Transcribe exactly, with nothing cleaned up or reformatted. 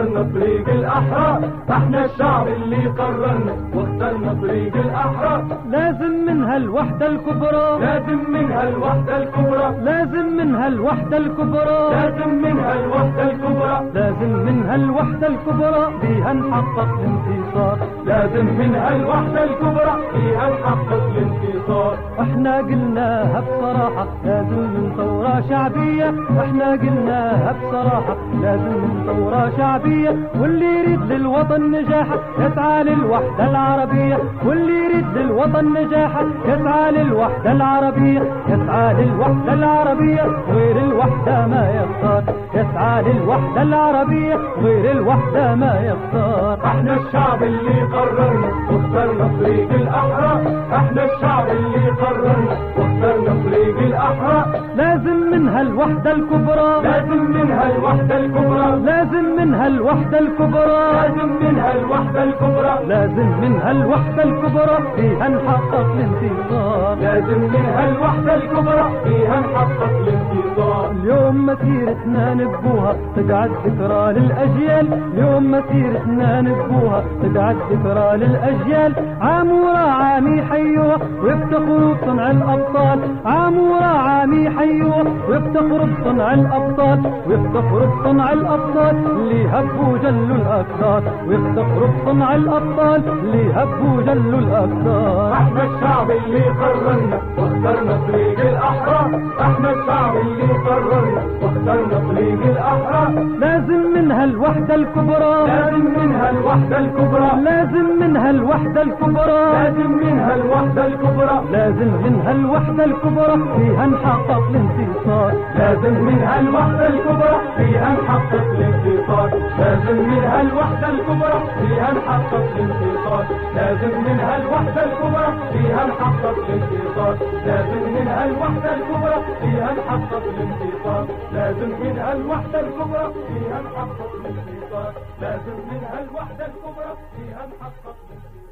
واخترنا طريق الأحرار. احنا الشعب اللي قررنا واخترنا طريق الأحرار. لازم منها الوحدة الكبرى، لازم منها الوحدة الكبرى، لازم منها الوحدة الكبرى، لازم منها الوحدة الكبرى، لازم منها الوحدة الكبرى فيها نحقق الانتصار. لازم منها الوحدة الكبرى فيها نحقق الانتصار. احنا قلناها بصراحة لازم من ثورة شعبية، احنا قلناها بصراحة لازم من ثورة شعبية. واللي يريد للوطن نجاحه يسعى للوحدة العربية، واللي يريد للوطن نجاحه يسعى للوحدة العربية، يسعى للوحدة العربية غير الوحدة ما يختار، يسعى للوحدة العربية غير الوحدة ما يختار. احنا الشعب اللي قررنا واخترنا طريق الأحرار. احنا الشعب اللي قررنا واخترنا طريق الأحرار. لازم منها الوحدة الكبرى، لازم منها الوحدة الكبرى، لازم منها الوحدة الكبرى، لازم منها الوحدة الكبرى، لازم منها الوحدة الكبرى فيها نحقق الانتصار. لازم منها الوحدة الكبرى فيها نحقق الانتصار. اليوم مسيرتنا نبوها تقعد ذكرى للأجيال، اليوم مسيرتنا نبوها تقعد ذكرى للأجيال. عامورة عامي حيوها ويفتخروا بصنع الأبطال، عامورة عامي حيوها ويفتخروا بصنع الأبطال، ويفتخروا بصنع الأبطال اللي هبوا جلوا الأكثار، ويفتخروا بصنع الأبطال اللي هبوا جلوا الأكثار. احنا الشعب اللي قررنا واخترنا طريق الأحرار. احنا الشعب اللي قررنا واخترنا طريق الأحرار. لازم منها الوحدة الكبرى، لازم منها الوحدة الكبرى، لازم منها الوحدة الكبرى، لازم منها الوحدة الكبرى، لازم منها الوحدة الكبرى فيها نحقق الانتصار. لازم منها الوحدة الكبرى فيها نحقق الانتصار. لازم منها الوحدة الكبرى فيها نحقق الانتصار. لازم منها الوحدة الكبرى فيها نحقق الانتصار. لازم منها الوحدة الكبرى فيها نحقق الانتصار. لازم منها الوحدة الكبرى فيها نحقق الانتصار. لازم منها الوحدة الكبرى فيها نحقق الانتصار.